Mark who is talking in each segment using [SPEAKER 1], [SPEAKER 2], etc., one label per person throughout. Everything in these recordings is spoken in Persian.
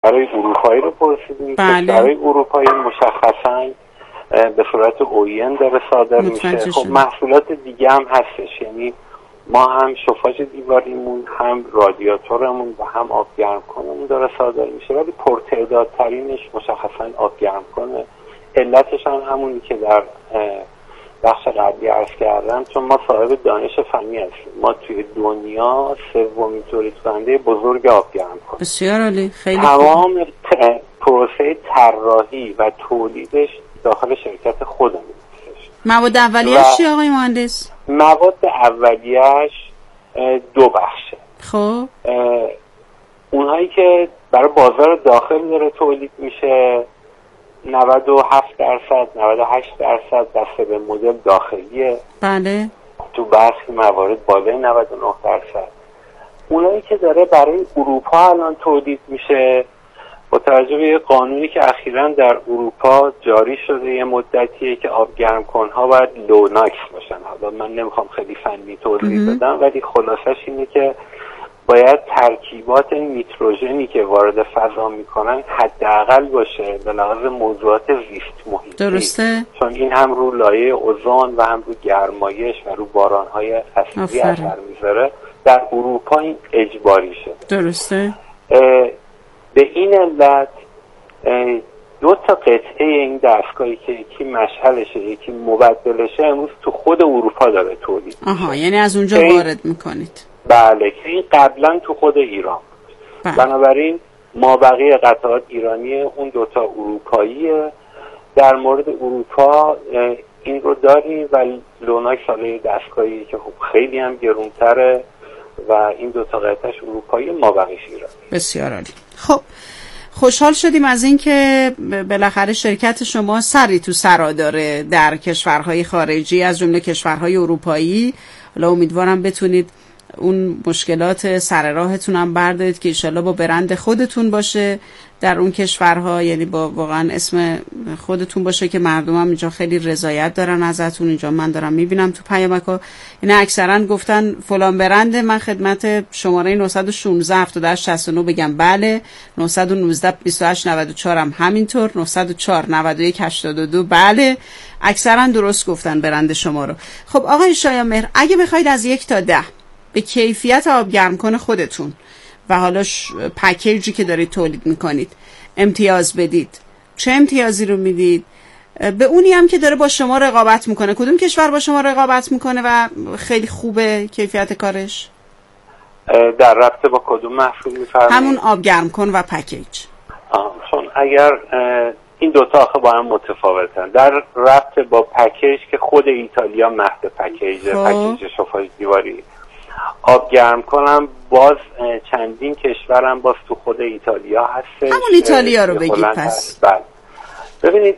[SPEAKER 1] برای اروپایی رو پرسیدیم. برای اروپایی مشخصاً به صورت OEM داره صادر میشه. خب محصولات دیگه هم هستش، یعنی ما هم شوفاژ دیواریمون، هم رادیاتورمون و هم آبگرم کنمون داره صادر میشه، ولی پرتعدادترینش مشخصاً آبگرم کنه. علتش هم همونی که در بخش قبلی عرض کردم، چون ما صاحب دانش فنی هستیم. ما توی دنیا سومین تولید کننده بزرگ آبگرم کنیم.
[SPEAKER 2] بسیار عالی، خیلی
[SPEAKER 1] تمام پروسه طراحی و تولیدش داخل شرکت خودمون هستش.
[SPEAKER 2] مواد اولیه‌اش چیه آقای مهندس؟
[SPEAKER 1] مواد اولیه‌اش دو بخشه.
[SPEAKER 2] خب
[SPEAKER 1] اونهایی که برای بازار داخل داره تولید میشه 97%، 98% دسته به مدل داخلیه.
[SPEAKER 2] بله.
[SPEAKER 1] تو برخی موارد بالای 99%. اونایی که داره برای اروپا الان تولید میشه، با توجه به یه قانونی که اخیراً در اروپا جاری شده یه مدتیه که آبگرم کنها باید لو ناکس باشن. حالا من نمیخوام خیلی فنی توضیح بدم، ولی خلاصش اینه که باید ترکیبات نیتروژنی که وارد فضا میکنن حداقل باشه به لحاظ موضوعات زیست محیطی.
[SPEAKER 2] درسته.
[SPEAKER 1] چون این هم رو لایه اوزون و هم رو گرمایش و رو بارانهای اسیدی اثر میذاره. در اروپا این اجباری شده.
[SPEAKER 2] درسته.
[SPEAKER 1] به این علت دو تا قطعه این دستگاهی که یکی مشعلشه یکی مبدلشه امروز تو خود اروپا داره تولید
[SPEAKER 2] میشه. یعنی از اونجا وارد میکنید؟
[SPEAKER 1] بله، که این قبلا تو خود ایران بود. بنابراین ما بقیه قطعات ایرانیه، اون دوتا اروپاییه. در مورد اروپا این رو داریم و لونای ساله دستگاهی که خب خیلی هم گرونتره و این دوتا قطعش اروپایی، ما بقیش ایرانی.
[SPEAKER 2] بسیار عالی. خب خوشحال شدیم از این که بالاخره شرکت شما سری تو سرا داره در کشورهای خارجی از جمله کشورهای اروپایی. حالا امیدوارم بتونید اون مشکلات سر راهتون هم بردارید که انشالله با برند خودتون باشه در اون کشورها، یعنی با واقعا اسم خودتون باشه که مردم هم اینجا خیلی رضایت دارن ازتون. اینجا من دارم میبینم تو پیامک‌ها اینا اکثرا گفتن فلان برند. من خدمت شماره 916 7869 بگم بله، 919 2894 هم همینطور، 904 91 82 بله، اکثرا درست گفتن برند شما رو. خب آقای شایان‌مهر، اگه بخواید از 1 تا 10 به کیفیت آبگرم کن خودتون و حالا پکیجی که دارید تولید میکنید امتیاز بدید، چه امتیازی رو میدید؟ به اونی هم که داره با شما رقابت میکنه، کدوم کشور با شما رقابت میکنه و خیلی خوبه کیفیت کارش؟
[SPEAKER 1] در رابطه با کدوم محصول میفرمایید؟
[SPEAKER 2] همون آبگرم کن و پکیج.
[SPEAKER 1] چون اگر این دوتا آخه با هم متفاوتن. در رابطه با پکیج که خود ایتالیا مهد پکیج شوفاژ دیواری آبگرم کنم، باز چندین کشورم باز تو خود ایتالیا هست.
[SPEAKER 2] همون ایتالیا رو بگید پس.
[SPEAKER 1] بله. ببینید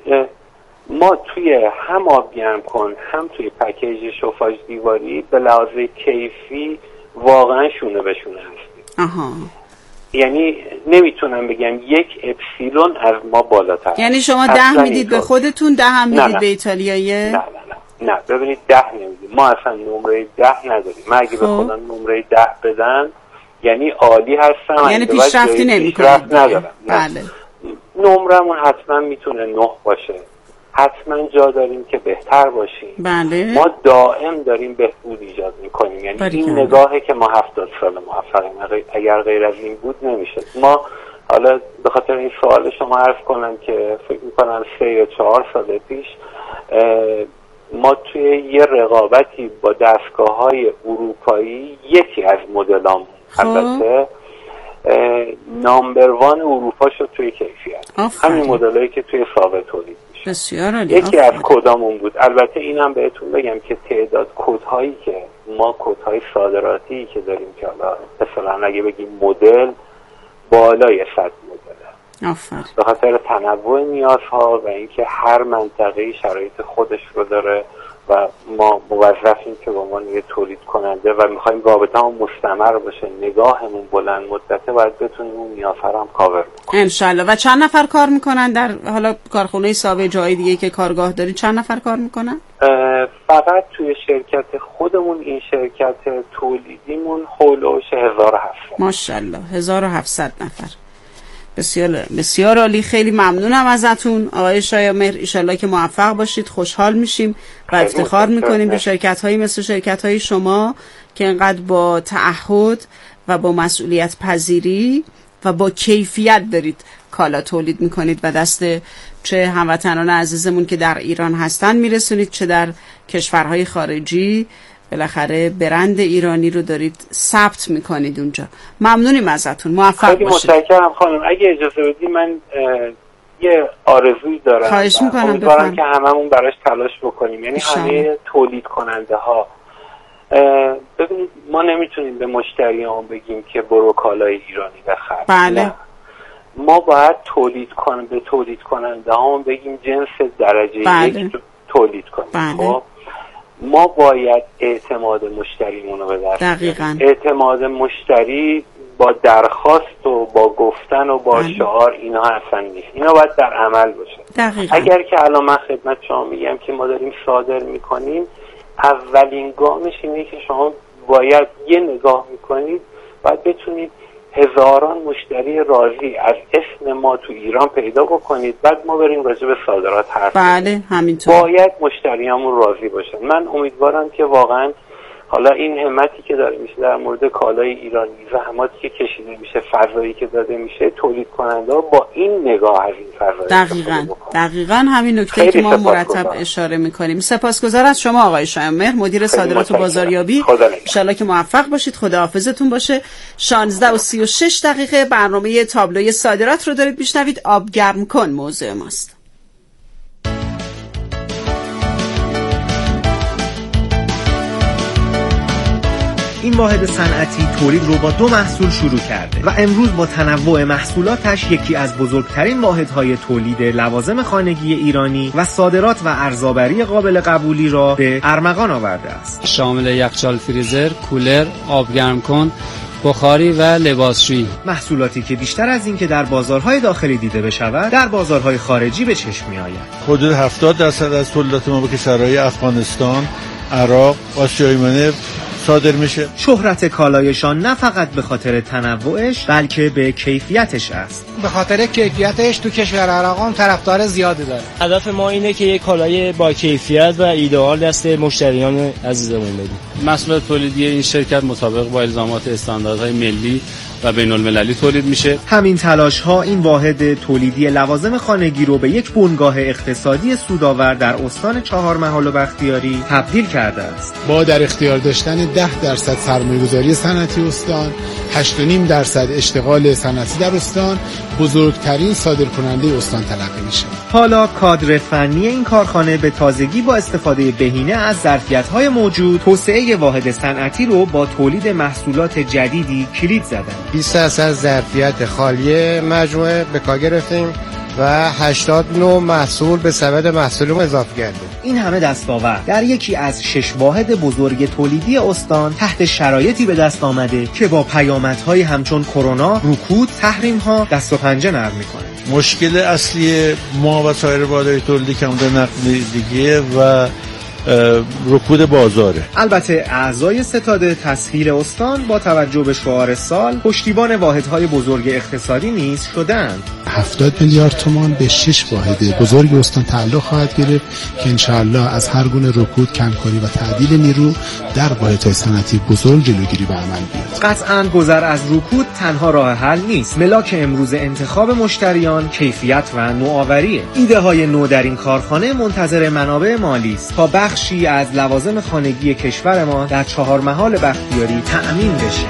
[SPEAKER 1] ما توی هم آبگرم کن هم توی پکیج شوفاژ دیواری به لحاظ کیفی واقعا شونه به شونه هستیم. یعنی نمیتونم بگم یک اپسیلون از ما بالاتر.
[SPEAKER 2] یعنی شما 10 میدید به خودتون، 10 هم میدید به ایتالیایی؟
[SPEAKER 1] نه ببینید 10 نمیدیم، ما اصلا نمره 10 نداریم. من اگه به خودم نمره 10 بدن یعنی عالی هستم،
[SPEAKER 2] یعنی پیشرفتی نمی‌کنید.
[SPEAKER 1] ندارم.
[SPEAKER 2] بله.
[SPEAKER 1] نمرمون حتما میتونه 9 باشه، حتما جا داریم که بهتر باشیم.
[SPEAKER 2] بله.
[SPEAKER 1] ما دائم داریم بهبود ایجاد میکنیم، یعنی این نگاهه که ما 70 سال موفقیم، اگر غیر از این بود نمیشه. ما حالا به خاطر این سوال شما عرض کنم که فکر میکنم 3 یا 4 سال پیش ما توی یه رقابتی با دستگاه‌های اروپایی یکی از مدلام البته نامبر وان اروپا شد توی کیفیت. همین مدلایی که توی ساوه تولید میشه.
[SPEAKER 2] بسیار عالی.
[SPEAKER 1] یکی از کدامون بود. البته اینم بهتون بگم که تعداد کدهایی که ما کدهای صادراتی که داریم که حالا مثلا اگه بگیم مدل بالای 100 مدله.
[SPEAKER 2] آفرین.
[SPEAKER 1] به خاطر تنوع نیازها و اینکه هر منطقه‌ای شرایط خودش رو داره و ما موظفیم که به عنوان یه تولید کننده و میخوایم رابطه‌مون مستمر باشه، نگاهمون بلند مدته، باید بتونیم اون نیازها رو هم کاور کنیم
[SPEAKER 2] انشالله. و چند نفر کار میکنن در حالا کارخونه ساوه جای دیگه که کارگاه داری؟ چند نفر کار میکنن؟
[SPEAKER 1] فقط توی شرکت خودمون این شرکت تولیدیمون هولوش 1700.
[SPEAKER 2] ماشاءالله 1700 نفر. بسیار بسیار عالی. خیلی ممنونم ازتون آقای شایان‌مهر. ایشالله که موفق باشید. خوشحال میشیم و افتخار میکنیم به شرکت‌هایی مثل شرکت‌های شما که انقدر با تعهد و با مسئولیت پذیری و با کیفیت دارید کالا تولید میکنید و دست چه هموطنان عزیزمون که در ایران هستن میرسونید، چه در کشورهای خارجی. بالاخره برند ایرانی رو دارید ثبت میکنید اونجا. ممنونیم ازتون. موفق باشید.
[SPEAKER 1] خیلی متشکرم خانم. اگه اجازه بدید من یه آرزویی دارم.
[SPEAKER 2] خواهش میکنم.
[SPEAKER 1] امیدوارم که هممون براش تلاش بکنیم. یعنی همه تولید کننده ها. ببینید ما نمیتونیم به مشتریان بگیم که برو کالای ایرانی بخر.
[SPEAKER 2] بله.
[SPEAKER 1] ما باید به تولید کننده ها بگیم جنس درجه یک تولید کنیم.
[SPEAKER 2] بله.
[SPEAKER 1] خب ما باید اعتماد مشتریمون رو به دست
[SPEAKER 2] دقیقاً.
[SPEAKER 1] اعتماد مشتری با درخواست و با گفتن و با شعار اینا اصلا نیست. اینا باید در عمل باشه.
[SPEAKER 2] دقیقاً.
[SPEAKER 1] اگر که الان من خدمت شما میگم که ما داریم صادر میکنیم، اولین گامش اینه که شما باید یه نگاه میکنید، باید بتونید هزاران مشتری راضی از اسم ما تو ایران پیدا بکنید، بعد ما بریم راجع به صادرات حرف بزنیم.
[SPEAKER 2] بله همینطور.
[SPEAKER 1] باید مشتریامون راضی باشن. من امیدوارم که واقعا حالا این همتی که داره میشه در مورد کالای ایرانی، زحماتی که کشیده میشه، فضایی که داده میشه، تولید کننده ها با این نگاه از این فضا
[SPEAKER 2] دقیقاً همین نکته که ما مرتب اشاره میکنیم. سپاسگزار از شما آقای شایان‌مهر، مدیر صادرات و بازاریابی. ان شاءالله که موفق باشید. خداحافظتون باشه. 16:36 برنامه تابلوی صادرات رو دارید میشنوید. آب گرم کن موضوع ماست.
[SPEAKER 3] این واحد صنعتی تولید رو با 2 محصول شروع کرده و امروز با تنوع محصولاتش یکی از بزرگترین واحدهای تولید لوازم خانگی ایرانی و صادرات و ارزآوری قابل قبولی را به ارمغان آورده است.
[SPEAKER 4] شامل یخچال، فریزر، کولر، آب گرم کن، بخاری و لباسشویی.
[SPEAKER 3] محصولاتی که بیشتر از این که در بازارهای داخلی دیده بشود، در بازارهای خارجی به چشم می‌آید.
[SPEAKER 5] حدود 70% از تولیدات ما به کشورهای افغانستان، عراق، آسیای میانه صادر میشه.
[SPEAKER 3] شهرت کالایشان نه فقط به خاطر تنوعش بلکه به کیفیتش است.
[SPEAKER 6] به خاطر کیفیتش تو کشور عراق هم طرفدار زیادی داره.
[SPEAKER 7] هدف ما اینه که یک کالای با کیفیت و ایدئال دست مشتریان عزیزمون بدیم.
[SPEAKER 4] محصولات تولیدی این شرکت مطابق با الزامات استانداردهای ملی و بین‌المللی تولید میشه.
[SPEAKER 3] همین تلاش‌ها این واحد تولیدی لوازم خانگی رو به یک بنگاه اقتصادی سودآور در استان چهارمحال و بختیاری تبدیل کرده است.
[SPEAKER 8] با در اختیار داشتن 10% سرمایه‌گذاری صنعتی استان، 8.5% اشتغال صنعتی در استان، بزرگترین صادرکننده استان تلقی میشه.
[SPEAKER 3] حالا کادر فنی این کارخانه به تازگی با استفاده بهینه از ظرفیت‌های موجود، توسعه واحد صنعتی رو با تولید محصولات جدیدی کلید زدند.
[SPEAKER 6] 20% ظرفیت خالی مجموعه به کار گرفتیم و 89 محصول به سبد محصولمون اضافه کردیم.
[SPEAKER 3] این همه دستاورد در یکی از 6 واحد بزرگ تولیدی استان تحت شرایطی به دست آمده که با پیامدهای همچون کرونا، رکود، تحریم‌ها دست و پنجه نرم می‌کنه.
[SPEAKER 5] مشکل اصلی ما و سایر واحدهای تولیدی کمبود نقدینگی و رکود بازاره.
[SPEAKER 3] البته اعضای ستاد تسهیل استان با توجه به شعار سال پشتیبان واحدهای بزرگ اقتصادی نیز شدند.
[SPEAKER 8] 70 میلیارد تومان به 6 واحد بزرگ استان تعلق خواهد گرفت که انشاءالله از هر گونه رکود، کمکاری و تعدیل نیرو در واحدهای صنعتی بزرگ جلوگیری به عمل بیاد.
[SPEAKER 3] قطعاً گذر از رکود تنها راه حل نیست. ملاک امروز انتخاب مشتریان کیفیت و نوآوریه. ایده های نو در این کارخانه منتظر منابع مالی است تا بخشی از لوازم خانگی کشور ما در چهارمحال بختیاری تأمین بشه.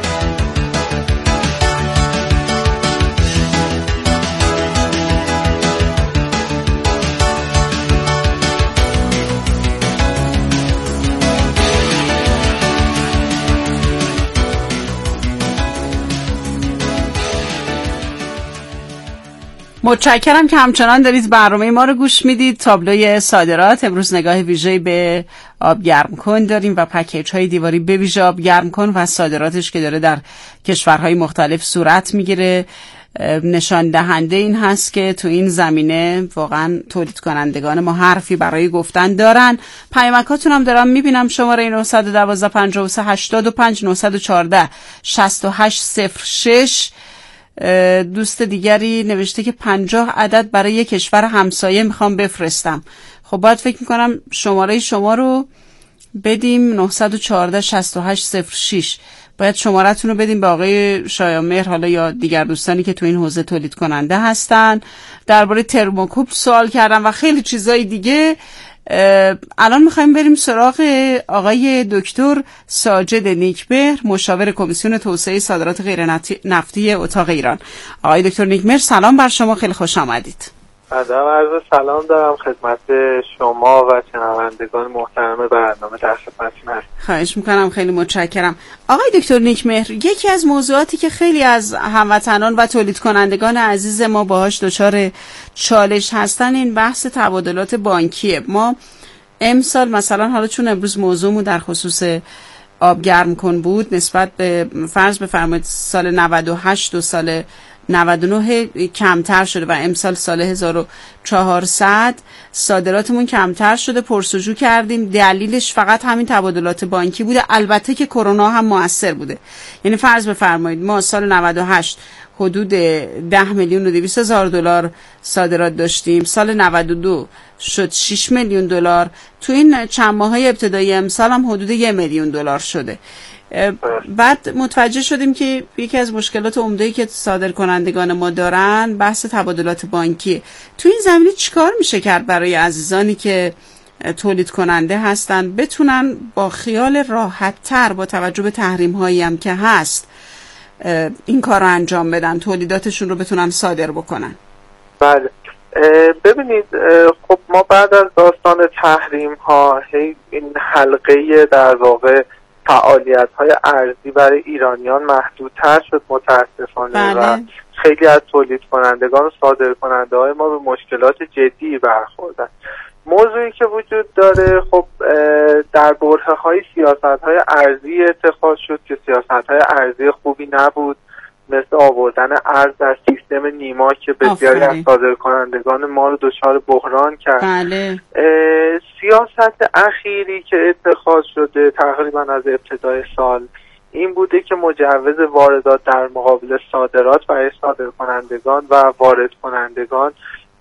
[SPEAKER 2] متشکرم که همچنان دارید برنامه ما رو گوش میدید. تابلوی صادرات امروز نگاه ویژه‌ای به آب گرم کن داریم و پکیج های دیواری به ویژه آب گرم کن و صادراتش که داره در کشورهای مختلف صورت میگیره نشان دهنده این هست که تو این زمینه واقعا تولید کنندگان ما حرفی برای گفتن دارن. پیامکاتون هم دارم میبینم. شماره 912 53 85 914 6806 دوست دیگری نوشته که 50 عدد برای یک کشور همسایه میخوام بفرستم. خب باید فکر میکنم شماره شما رو بدیم 914 6806. باید شمارتون رو بدیم به آقای شایانمهر حالا یا دیگر دوستانی که تو این حوزه تولید کننده هستن. درباره ترموکوب سوال کردم و خیلی چیزای دیگه. الان میخوایم بریم سراغ آقای دکتر ساجد نیکمهر، مشاور کمیسیون توسعه صادرات غیر نفتی اتاق ایران. آقای دکتر نیکمهر سلام بر شما، خیلی خوش آمدید.
[SPEAKER 9] عرض سلام دارم خدمت شما و شنوندگان محترم برنامه. در خدمتتون هستم.
[SPEAKER 2] خواهش میکنم، خیلی متشکرم. آقای دکتر نیکمهر، یکی از موضوعاتی که خیلی از هموطنان و تولید کنندگان عزیز ما باهاش دچار چالش هستن این بحث تبادلات بانکیه. ما امسال مثلا حالا چون امروز موضوعمون در خصوص آب گرم کن بود، نسبت به فرض بفرمایید سال 98 و سال 99 کمتر شده و امسال سال 1400 صادراتمون کمتر شده. پرسجو کردیم، دلیلش فقط همین تبادلات بانکی بوده. البته که کرونا هم مؤثر بوده. یعنی فرض بفرمایید ما سال 98 حدود 10,200,000 دلار صادرات داشتیم، سال 92 شد 6,000,000 دلار، تو این چند ماهای ابتدایی امسال هم حدود 1,000,000 دلار شده. بعد متوجه شدیم که یکی از مشکلات عمده‌ای که صادرکنندگان ما دارن بحث تبادلات بانکیه. تو این زمینه چیکار میشه کرد برای عزیزانی که تولید کننده هستن بتونن با خیال راحت تر با توجه به تحریم هایی هم که هست این کار رو انجام بدن، تولیداتشون رو بتونن صادر بکنن؟
[SPEAKER 9] بله، ببینید خب ما بعد از داستان تحریم ها این حلقه در واقع فعالیت های ارزی برای ایرانیان محدودتر شد متاسفانه. بله. و خیلی از تولید کنندگان و صادر کننده های ما به مشکلات جدی برخوردن. موضوعی که وجود داره خب در برهه های سیاست های ارزی اتخاذ شد که سیاست های ارزی خوبی نبود، مثل آوردن ارز در سیستم نیما که بسیاری از صادر کنندگان ما رو دچار بحران کرد.
[SPEAKER 2] بله.
[SPEAKER 9] سیاست اخیری که اتخاذ شده تقریبا از ابتدای سال این بوده که مجوز واردات در مقابل صادرات برای صادر کنندگان و وارد کنندگان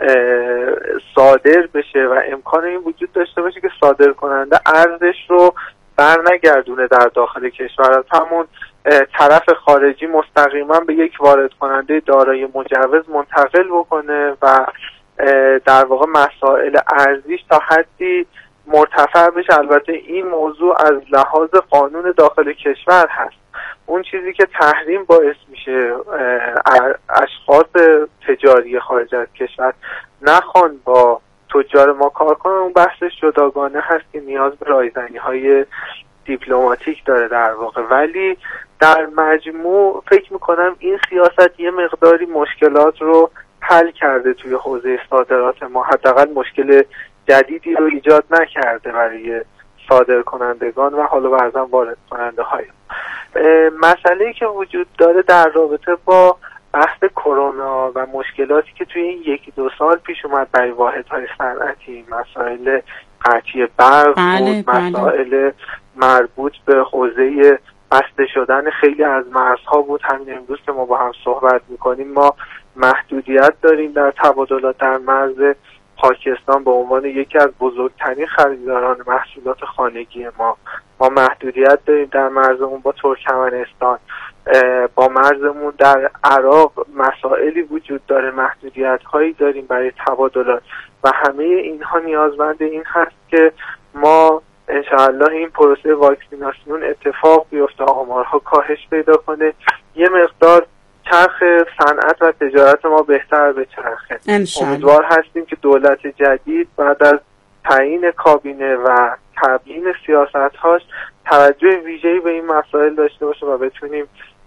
[SPEAKER 9] صادر بشه و امکان این وجود داشته باشه که صادر کننده ارزش رو برنگردونه در داخل کشور، از همون طرف خارجی مستقیما به یک وارد کننده دارای مجوز منتقل بکنه و در واقع مسائل ارزیش تا حدی مرتفع بشه. البته این موضوع از لحاظ قانون داخل کشور هست. اون چیزی که تحریم باعث میشه اشخاص تجاری خارج از کشور نخوان با تجار ما کار کنن، اون بحث جداگانه هست که نیاز به رایزنی های دیپلماتیک داره در واقع. ولی در مجموع فکر میکنم این سیاست یه مقداری مشکلات رو حل کرده توی حوزه صادرات ما، حداقل مشکل جدیدی رو ایجاد نکرده برای صادر کنندگان و حالا بعضا وارد کننده های. مسئله‌ای که وجود داره در رابطه با بحث کرونا و مشکلاتی که توی این 1-2 سال پیش اومد برای واحدهای صنعتی، مسائل قطعی برق بود، مسائل مربوط به حوزه بسته شدن خیلی از مرزها بود. همین امروز که ما با هم صحبت میکنیم ما محدودیت داریم در تبادلات در مرز پاکستان به عنوان یکی از بزرگترین خریداران محصولات خانگی ما محدودیت داریم در مرزمون با ترکمنستان، با مرزمون در عراق مسائلی وجود داره، محدودیت هایی داریم برای تبادلات و همه اینها نیازمند این هست که ما انشاءالله این پروسه واکسیناسیون اتفاق بیفته، آمارها کاهش پیدا کنه، یه مقدار چرخ صنعت و تجارت ما بهتر بچرخه. امیدوار هستیم که دولت جدید بعد از تعیین کابینه و تبیین سیاست‌هاش توجه ویژه‌ای به این مسائل داشته باشه و بتونیم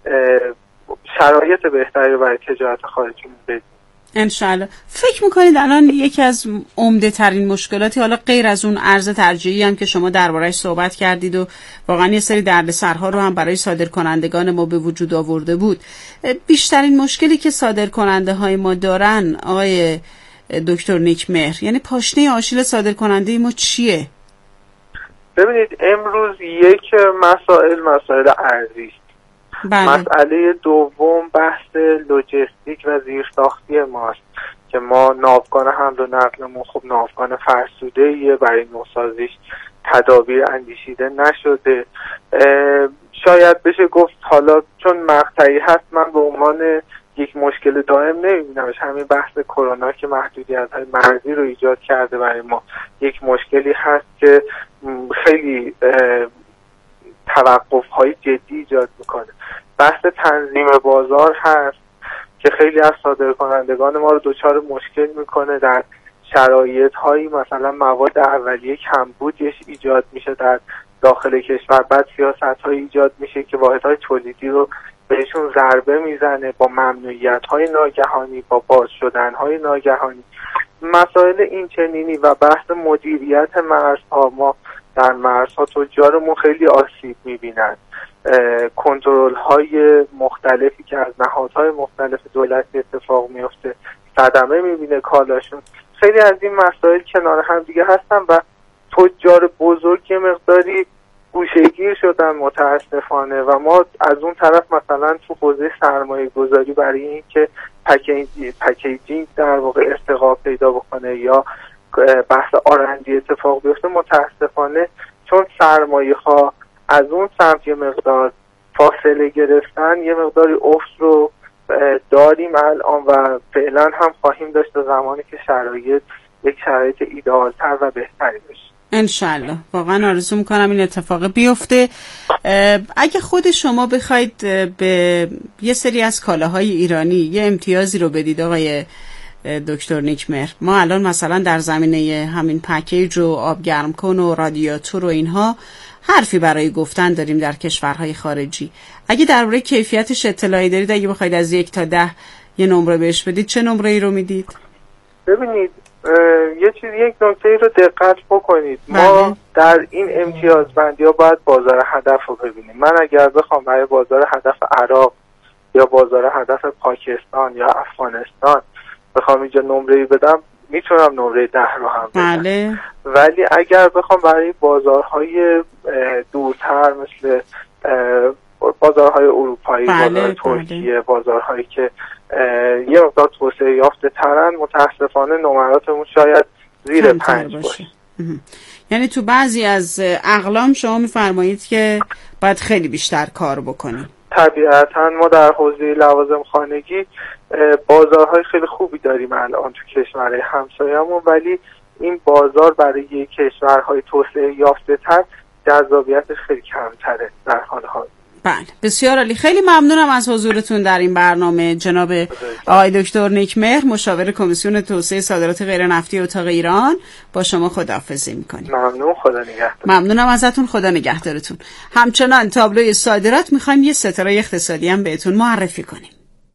[SPEAKER 9] شرایط بهتری رو برای تجارت خارجی بدیم.
[SPEAKER 2] انشالله. فکر میکنید الان یکی از عمده ترین مشکلاتی، حالا غیر از اون ارز ترجیحی هم که شما درباره‌اش صحبت کردید و واقعا یه سری دردسرها رو هم برای صادرکنندگان ما به وجود آورده بود، بیشترین مشکلی که صادرکننده های ما دارن آقای دکتر نیکمهر، یعنی پاشنه آشیل صادرکننده ما چیه؟
[SPEAKER 9] ببینید امروز یک مسائل ارزی است. مسئله دوم بحث لوجستیک و زیرساختی ماست که ما ناوگان حمل و نقلمون خب ناوگان فرسوده‌ایه، برای نوسازیش تدابیر اندیشیده نشده. شاید بشه گفت حالا چون مقطعی هست من به عنوان یک مشکل دائم نمیبینمش. همین بحث کرونا که محدودیت‌های مرزی رو ایجاد کرده برای ما یک مشکلی هست که خیلی توقف‌های جدی ایجاد میکنه. بحث تنظیم بازار هست که خیلی از صادرکنندگان ما رو دچار مشکل میکنه. در شرایط‌هایی مثلا مواد اولیه کمبودش ایجاد میشه در داخل کشور، بعد سیاست‌های ایجاد میشه که واحدهای تولیدی رو بهشون ضربه میزنه با ممنوعیت‌های ناگهانی، با باز شدن‌های ناگهانی. مسائل این چنینی و بحث مدیریت مرزها، ما در مرزها تجارمون خیلی آسیب میبینن. کنترل‌های مختلفی که از نهادهای مختلف دولتی اتفاق میفته، صدمه میبینه کالاشون. خیلی از این مسائل کنار هم دیگه هستن و تجار بزرگ مقداری گوشه‌گیر شدن متاسفانه و ما از اون طرف مثلا تو حوزه سرمایه گذاری برای این که پکیجینگ در واقع ارتقا پیدا بکنه یا بحث آرندی اتفاق بیفته، متاسفانه چون سرمایه ها از اون سمت یه مقدار فاصله گرفتن، یه مقداری افت رو داریم الان و فعلا هم خواهیم داشت زمانی که یک شرایط ایدئال‌تر و بهتری بشه.
[SPEAKER 2] انشالله. واقعا آرزو میکنم این اتفاق بیفته. اگه خود شما بخواید به یه سری از کالاهای ایرانی یه امتیازی رو بدید آقای دکتر نیکمهر، ما الان مثلا در زمینه همین پکیج و آب گرم کن و رادیاتور و اینها حرفی برای گفتن داریم در کشورهای خارجی. اگه درباره کیفیتش اطلاعی دارید، اگه بخواید از 1 تا 10 یه نمره بهش بدید، چه نمره‌ای رو میدید؟
[SPEAKER 9] ببینید یک نکته رو دقت بکنید. ما در این امتیازبندی ها باید بازار هدف رو ببینیم. من اگر بخوام برای بازار هدف عراق یا بازار هدف پاکستان یا افغانستان بخوام اینجا نمره‌ای بدم، میتونم نمره 10 رو هم بدم. ولی اگر بخوام برای بازارهای دورتر مثل بازارهای اروپایی، بازار ترکیه، بازارهایی که یه مقدار توسعه یافته ترن، متاسفانه نمراتمون شاید زیر 5 باشه.
[SPEAKER 2] یعنی تو بعضی از اقلام شما میفرمایید که باید خیلی بیشتر کار بکنیم.
[SPEAKER 9] طبیعتا ما در حوزه لوازم خانگی بازارهای خیلی خوبی داریم الان تو کشورهای همسایه‌مون، ولی این بازار برای کشورهای توسعه یافته تر جذابیتش خیلی کمتره در حال حاضر.
[SPEAKER 2] بله، بسیار عالی. خیلی ممنونم از حضورتون در این برنامه جناب آقای دکتر نیکمهر، مشاور کمیسیون توسعه صادرات غیر نفتی اتاق ایران. با شما خداحافظی میکنیم.
[SPEAKER 9] ممنون، خدا نگهدار.
[SPEAKER 2] ممنونم ازتون، خدا نگهدارتون. همچنان تابلوی صادرات میخوایم یه ستاره اقتصادی هم بهتون معرفی کنیم.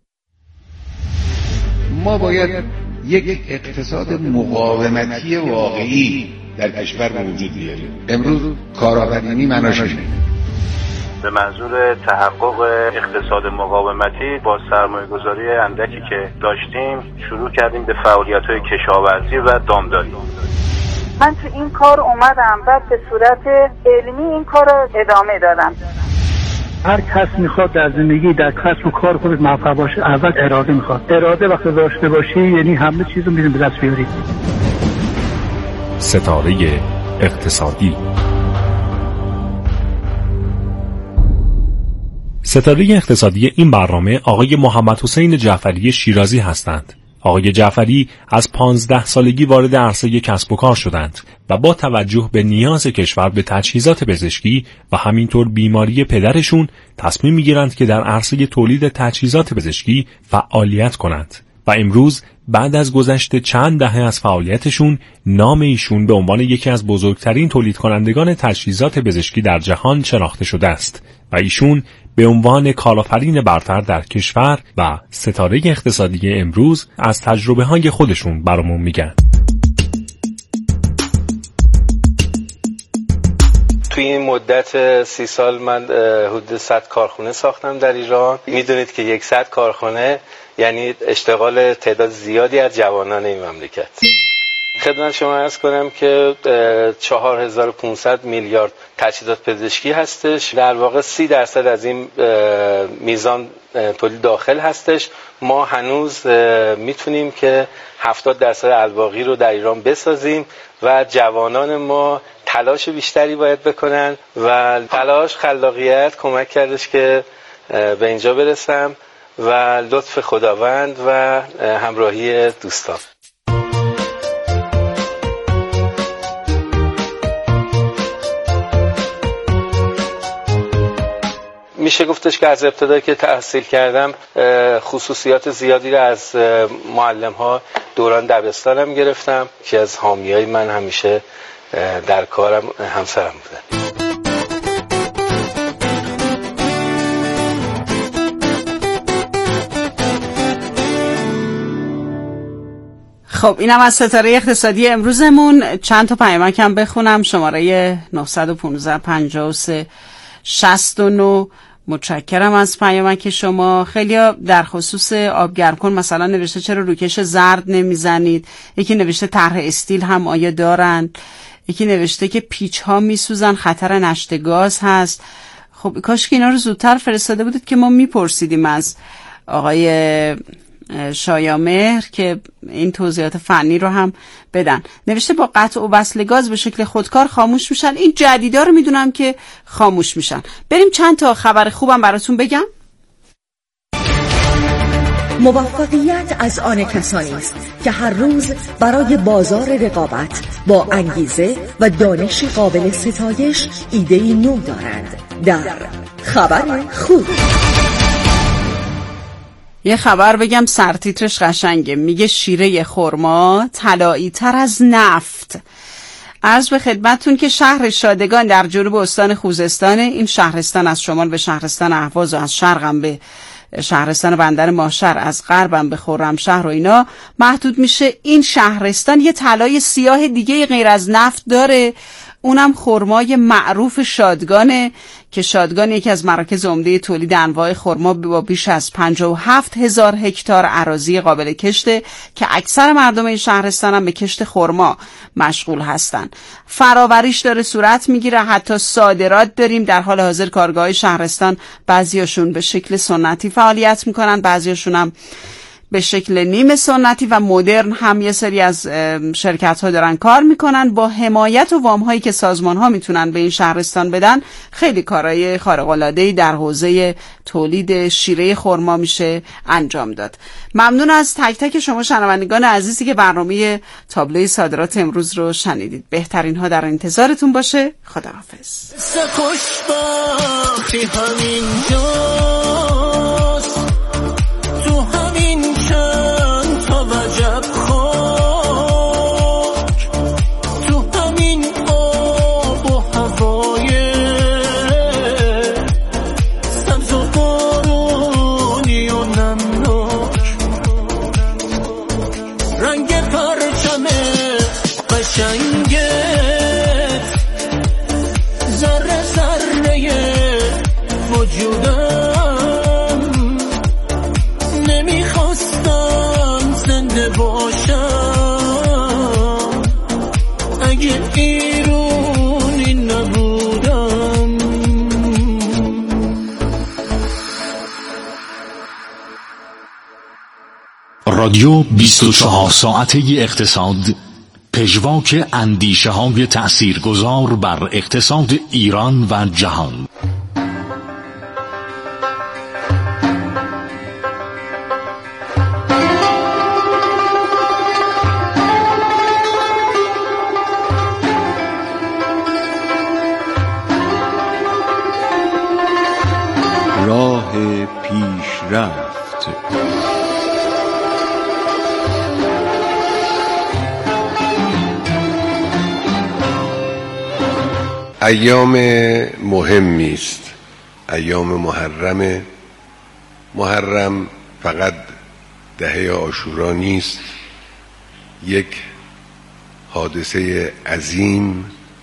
[SPEAKER 10] ما باید یک اقتصاد مقاومتی واقعی در کشور وجود بیاریم. امروز کارآفرینی معناش اینه.
[SPEAKER 11] به منظور تحقق اقتصاد مقاومتی با سرمایه‌گذاری اندکی که داشتیم شروع کردیم به فعالیت‌های کشاورزی و دامداری.
[SPEAKER 12] من تو این کار اومدم و به صورت علمی این کار رو ادامه دادم.
[SPEAKER 13] هر کس میخواد در زندگی در کسب و کار خودش موفق باشه، اول اراده میخواد. اراده وقتی داشته باشی یعنی همه چیز رو میتونی به دست بیاری.
[SPEAKER 14] ستاره اقتصادی. ستاره اقتصادی این برنامه آقای محمد حسین جعفری شیرازی هستند. آقای جعفری از 15 سالگی وارد عرصه کسب و کار شدند و با توجه به نیاز کشور به تجهیزات پزشکی و همینطور بیماری پدرشون تصمیم میگیرند که در عرصه تولید تجهیزات پزشکی فعالیت کنند و امروز بعد از گذشت چند دهه از فعالیتشون نام ایشون به عنوان یکی از بزرگترین تولید کنندگان تجهیزات پزشکی در جهان شناخته شده است و ایشون به عنوان کارآفرین برتر در کشور و ستاره اقتصادی امروز از تجربه‌های خودشون برامون میگن.
[SPEAKER 15] توی این مدت 30 سال من حدود 100 کارخونه ساختم در ایران. میدونید که 100 کارخونه یعنی اشتغال تعداد زیادی از جوانان این مملکت. خدمت شما عرض کنم که 4500 میلیارد تجهیزات پزشکی هستش. در واقع 30% از این میزان تولید داخل هستش. ما هنوز میتونیم که 70% الباقی رو در ایران بسازیم و جوانان ما تلاش بیشتری باید بکنن و تلاش خلاقیت کمک کردش که به اینجا برسم و لطف خداوند و همراهی دوستان. میشه گفتش که از ابتدایی که تحصیل کردم خصوصیات زیادی را از معلم‌ها دوران دبستانم گرفتم که از حامیای من همیشه در کارم همسرم بوده.
[SPEAKER 2] خب اینم از ستاره اقتصادی امروزمون. چند تا پیامک هم بخونم. شماره 915 53 69. متشکرم از پیامک شما. خیلیا در خصوص آبگرمکن مثلا نوشته چرا روکش زرد نمیزنید. یکی نوشته طرح استیل هم آیا دارن. یکی نوشته که پیچ ها میسوزن خطر نشت گاز هست. خب کاش که اینا رو زودتر فرستاده بودید که ما میپرسیدیم از آقای شایامهر که این توضیحات فنی رو هم بدن. نوشته با قطع و وصل گاز به شکل خودکار خاموش میشن. این جدیدا رو میدونم که خاموش میشن. بریم چند تا خبر خوبم براتون بگم.
[SPEAKER 16] موفقیت از آن کسانی است که هر روز برای بازار رقابت با انگیزه و دانش قابل ستایش ایده‌ای نو دارند. در خبر خوب
[SPEAKER 2] یه خبر بگم سرتیترش قشنگه. میگه شیره خرما طلایی تر از نفت. عرض به خدمتتون که شهر شادگان در جنوب استان خوزستان، این شهرستان از شمال به شهرستان اهواز و از شرقم به شهرستان بندر ماهشهر، از غربم به خرمشهر و اینا محدود میشه. این شهرستان یه طلای سیاه دیگه غیر از نفت داره، اونم خرمای معروف شادگانه که شادگان یکی از مراکز عمده تولید انواع خرما با بیش از 57,000 هکتار اراضی قابل کشته که اکثر مردم این شهرستان هم به کشت خرما مشغول هستن. فراوریش داره صورت میگیره، حتی صادرات داریم. در حال حاضر کارگاه‌های شهرستان بعضیاشون به شکل سنتی فعالیت میکنن، بعضیاشون هم به شکل نیمه سنتی و مدرن هم یه سری از شرکت ها دارن کار میکنن. با حمایت و وام هایی که سازمان ها میتونن به این شهرستان بدن خیلی کارهای خارق العاده در حوزه تولید شیره خرما میشه انجام داد. ممنون از تک تک شما شنوندگان عزیزی که برنامه تابلوی صادرات امروز رو شنیدید. بهترین ها در انتظارتون باشه. خداحافظ.
[SPEAKER 14] رادیو 24 ساعته اقتصاد، پژواک اندیشه های تأثیرگذار بر اقتصاد ایران و جهان.
[SPEAKER 17] راه پیشرفت.
[SPEAKER 18] ایام مهمی است، ایام محرم فقط دهه عاشورا نیست، یک حادثه عظیم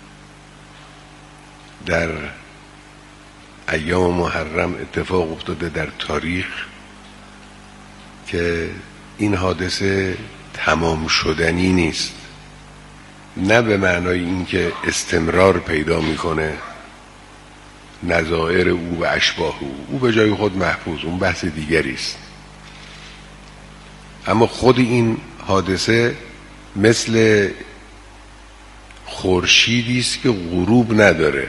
[SPEAKER 18] در ایام محرم اتفاق افتاده در تاریخ که این حادثه تمام شدنی نیست. نه به معنای اینکه استمرار پیدا میکنه نظائر او و اشباه او به جای خود محفوظ، اون بحث دیگری است. اما خود این حادثه مثل خورشیدی است که غروب نداره.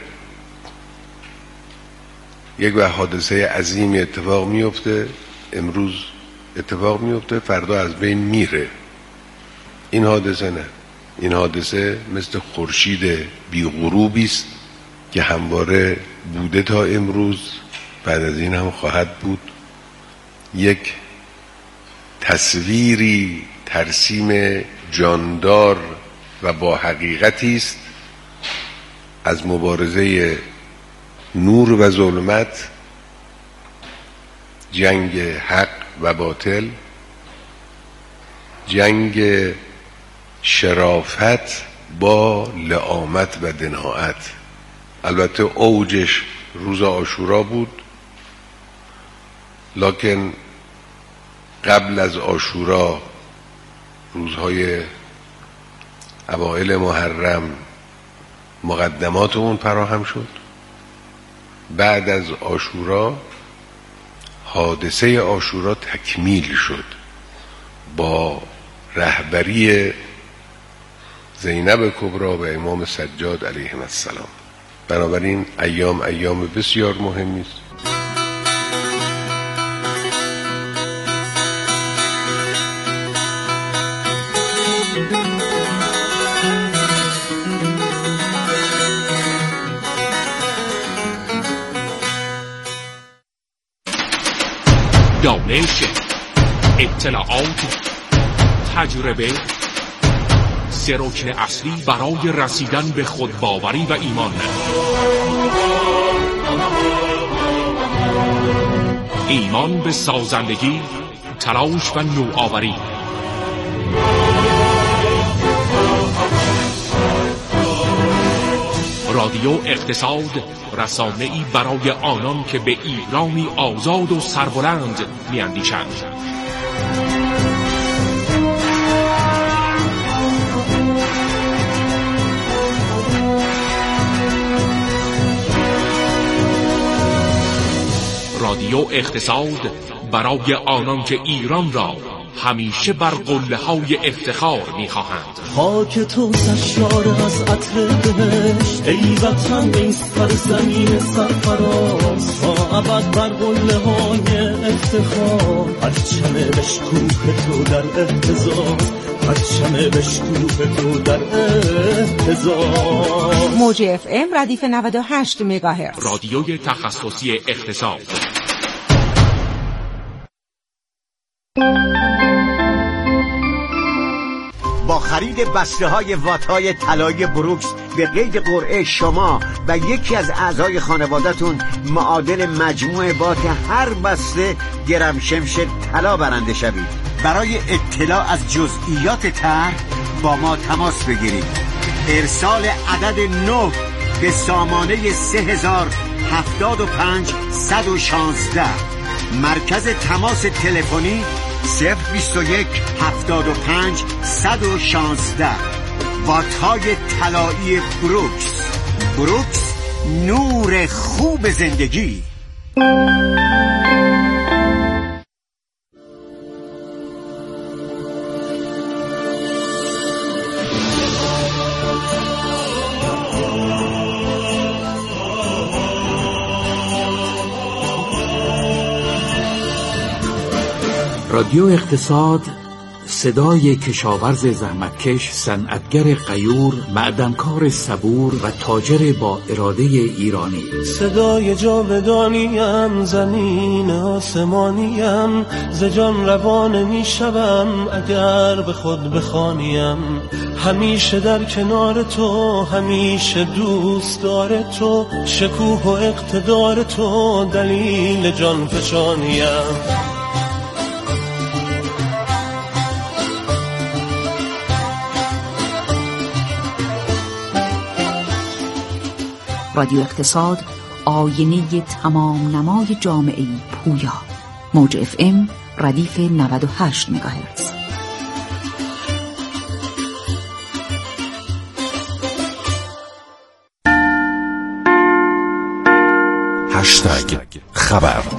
[SPEAKER 18] یک وقت حادثه عظیمی اتفاق میفته، امروز اتفاق میفته، فردا از بین میره. این حادثه نه، این حادثه مثل خورشید بی غروبی است که همواره بوده تا امروز، بعد از این هم خواهد بود. یک تصویری، ترسیم جاندار و با حقیقتی است از مبارزه نور و ظلمت، جنگ حق و باطل، جنگ شرافت با لئامت و دناعت. البته اوجش روز عاشورا بود، لکن قبل از عاشورا، روزهای اوائل محرم، مقدمات اون فراهم شد. بعد از عاشورا حادثه عاشورا تکمیل شد با رهبری زینب کبری و امام سجاد علیهم السلام. بنابراین ایام بسیار مهمی است.
[SPEAKER 19] دانش، اطلاعات، تجربه، سه رکن اصلی برای رسیدن به خودباوری و ایمان. ایمان به سازندگی، تلاش و نوآوری. رادیو اقتصاد، رسانه‌ای برای آنان که به ایرانی آزاد و سربلند می‌اندیشند. رادیو اقتصاد برای آنان که ایران را همیشه بر قله‌های افتخار می‌خواهند.
[SPEAKER 20] خاک تو سرشار از عطر بهشت، ای وطن ای سرزمین سرفراز، تا ابد بر قله‌های افتخار، پرچم بشکوه تو در احتضار، پرچم بشکوه تو در احتضار.
[SPEAKER 16] موج اف ام ردیف 98 مگاهرتز،
[SPEAKER 19] رادیوی تخصصی اقتصاد.
[SPEAKER 21] با خرید بسته‌های وات‌های طلایی بروکس به قید قرعه شما و یکی از اعضای خانواده‌تون معادل مجموع وات هر بسته گرم شمش طلا برنده شوید. برای اطلاع از جزئیات طرح با ما تماس بگیرید. ارسال عدد 9 به سامانه 3075 116. مرکز تماس تلفنی 021 75 116. وات‌های طلایی بروکس. بروکس، نور خوب زندگی.
[SPEAKER 22] رادیو اقتصاد، صدای کشاورز زحمتکش، صنعتگر غیور، معدنکار صبور و تاجر با اراده ایرانی.
[SPEAKER 20] صدای جاودانیم، زمین آسمانیم، ز جان روان میشوم اگر به خود بخوانیم. همیشه در کنار تو، همیشه دوست دار تو، شکوه و اقتدار تو دلیل جان فشانیم.
[SPEAKER 16] رادیو اقتصاد، آینه تمام نمای جامعه پویا. موج اف ام ردیف 98 مگاهرتز.
[SPEAKER 1] خبر.